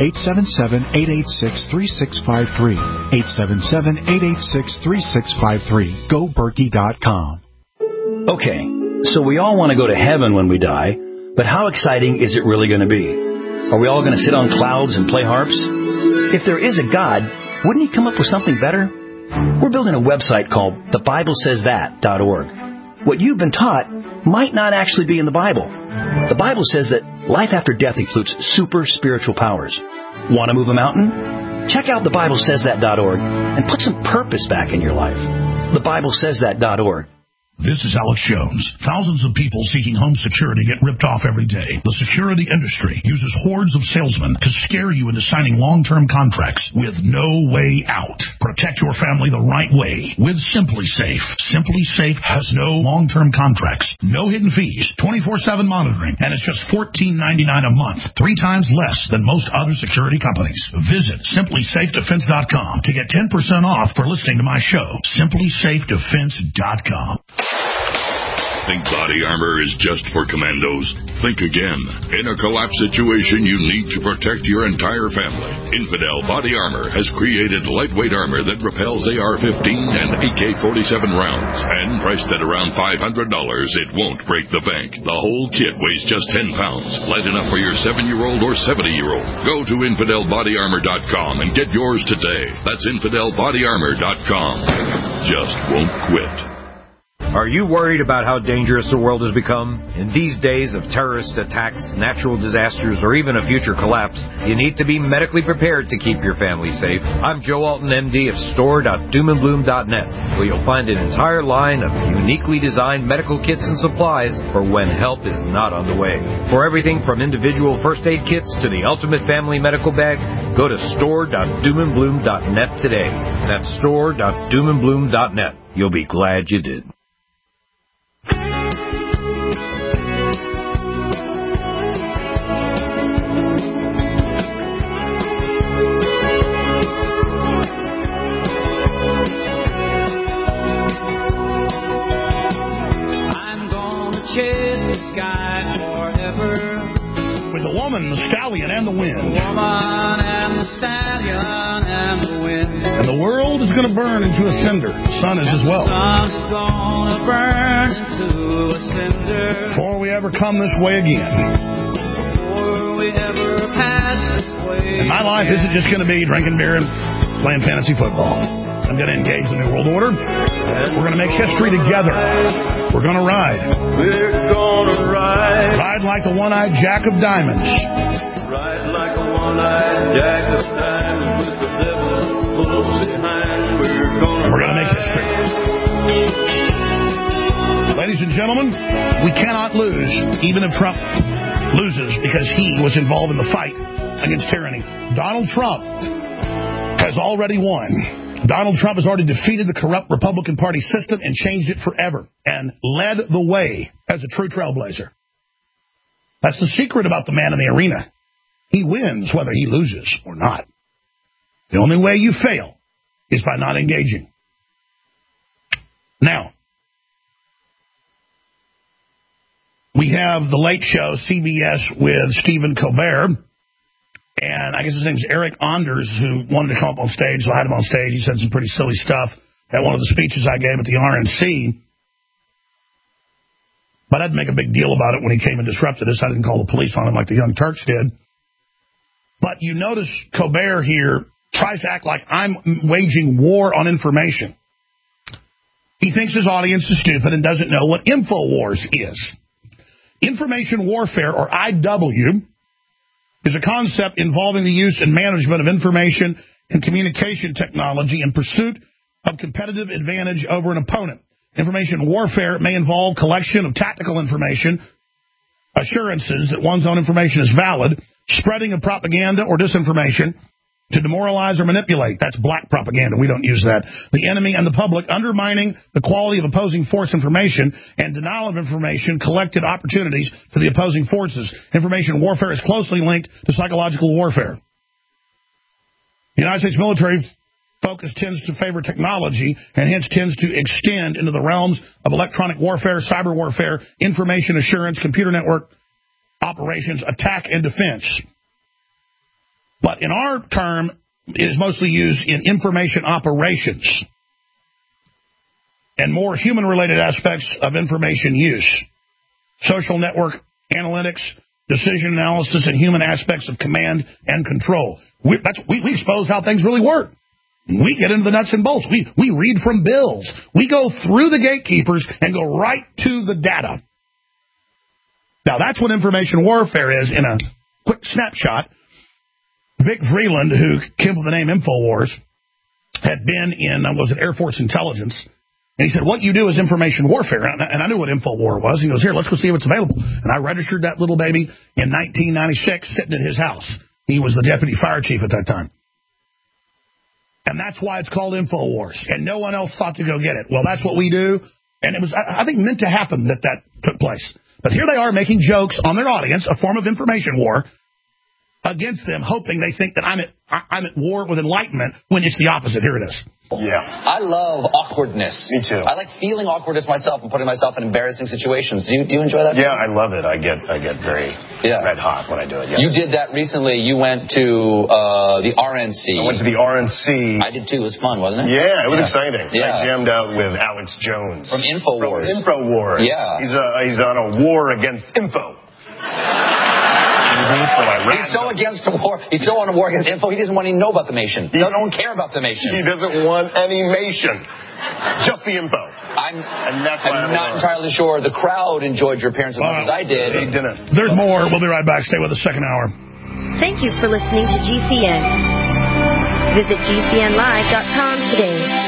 877-886-3653. 877-886-3653. GoBerkey.com. Okay, so we all want to go to heaven when we die, but how exciting is it really going to be? Are we all going to sit on clouds and play harps? If there is a God, wouldn't he come up with something better? We're building a website called theBibleSaysThat.org. What you've been taught might not actually be in the Bible. The Bible says that life after death includes super spiritual powers. Want to move a mountain? Check out theBibleSaysThat.org and put some purpose back in your life. TheBibleSaysThat.org. This is Alex Jones. Thousands of people seeking home security get ripped off every day. The security industry uses hordes of salesmen to scare you into signing long-term contracts with no way out. Protect your family the right way with Simply Safe. Simply Safe has no long-term contracts, no hidden fees, 24/7 monitoring, and it's just $14.99 a month, 3 times less than most other security companies. Visit SimplySafeDefense.com to get 10% off for listening to my show. SimplySafeDefense.com. Think body armor is just for commandos? Think again. In a collapse situation, you need to protect your entire family. Infidel Body Armor has created lightweight armor that repels AR-15 and AK-47 rounds. And priced at around $500, it won't break the bank. The whole kit weighs just 10 pounds. Light enough for your 7-year-old or 70-year-old. Go to InfidelBodyArmor.com and get yours today. That's InfidelBodyArmor.com. Just won't quit. Are you worried about how dangerous the world has become? In these days of terrorist attacks, natural disasters, or even a future collapse, you need to be medically prepared to keep your family safe. I'm Joe Alton, MD of store.doomandbloom.net, where you'll find an entire line of uniquely designed medical kits and supplies for when help is not on the way. For everything from individual first aid kits to the ultimate family medical bag, go to store.doomandbloom.net today. That's store.doomandbloom.net. You'll be glad you did. With the woman, the stallion, and the wind. The woman and the stallion And the world is going to burn into a cinder. The sun is as well. Before we ever come this way again. And my life isn't just going to be drinking beer and playing fantasy football. I'm going to engage the New World Order. We're going to make history together. We're going to ride. We're going to ride. Ride like the one-eyed Jack of Diamonds. Ride like a one-eyed Jack of Diamonds with the devil's wolves behind. We're going to make history. Ladies and gentlemen, we cannot lose, even if Trump loses, because he was involved in the fight against tyranny. Donald Trump has already won. Donald Trump has already defeated the corrupt Republican Party system and changed it forever and led the way as a true trailblazer. That's the secret about the man in the arena. He wins whether he loses or not. The only way you fail is by not engaging. Now, we have the Late Show, CBS, with Stephen Colbert. And I guess his name's Eric Anders, who wanted to come up on stage, so I had him on stage. He said some pretty silly stuff at one of the speeches I gave at the RNC. But I didn't make a big deal about it when he came and disrupted us. I didn't call the police on him like the Young Turks did. But you notice Colbert here tries to act like I'm waging war on information. He thinks his audience is stupid and doesn't know what InfoWars is. Information warfare, or IW, is a concept involving the use and management of information and communication technology in pursuit of competitive advantage over an opponent. Information warfare may involve collection of tactical information, assurances that one's own information is valid, spreading of propaganda or disinformation to demoralize or manipulate. That's black propaganda. We don't use that. The enemy and the public, undermining the quality of opposing force information and denial of information, collected opportunities for the opposing forces. Information warfare is closely linked to psychological warfare. The United States military focus tends to favor technology and hence tends to extend into the realms of electronic warfare, cyber warfare, information assurance, computer network operations, attack, and defense. But in our term, it is mostly used in information operations and more human-related aspects of information use. Social network analytics, decision analysis, and human aspects of command and control. We expose how things really work. We get into the nuts and bolts. We read from bills. We go through the gatekeepers and go right to the data. Now, that's what information warfare is in a quick snapshot. Vic Vreeland, who came up with the name InfoWars, had been in, Air Force Intelligence. And he said, what you do is information warfare. And I knew what InfoWar was. He goes, here, let's go see what's available. And I registered that little baby in 1996, sitting at his house. He was the deputy fire chief at that time. And that's why it's called InfoWars. And no one else thought to go get it. Well, that's what we do. And it was, I think, meant to happen that took place. But here they are making jokes on their audience, a form of information war, against them, hoping they think that I'm at war with enlightenment when it's the opposite. Here it is. Yeah. I love awkwardness. Me too. I like feeling awkwardness myself and putting myself in embarrassing situations. Do you enjoy that? Yeah, I love it. I get very red hot when I do it. Yes. You did that recently. You went to the RNC. I went to the RNC. I did too. It was fun, wasn't it? Yeah, it was exciting. Yeah. I jammed out with Alex Jones from InfoWars. From InfoWars. Yeah. He's on a war against info. He's so against the war. He's so on a war against info. He doesn't want to know about the nation. He don't care about the nation. He doesn't want any nation. Just the info. I'm not entirely sure the crowd enjoyed your appearance as much as I did. They didn't. There's more. We'll be right back. Stay with us. Second hour. Thank you for listening to GCN. Visit GCNlive.com today.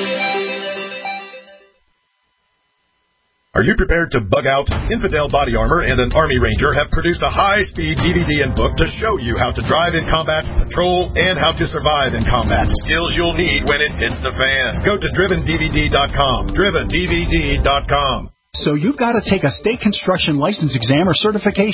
Are you prepared to bug out? Infidel Body Armor and an Army Ranger have produced a high-speed DVD and book to show you how to drive in combat, patrol, and how to survive in combat. Skills you'll need when it hits the fan. Go to DrivenDVD.com. DrivenDVD.com. So you've got to take a state construction license exam or certification.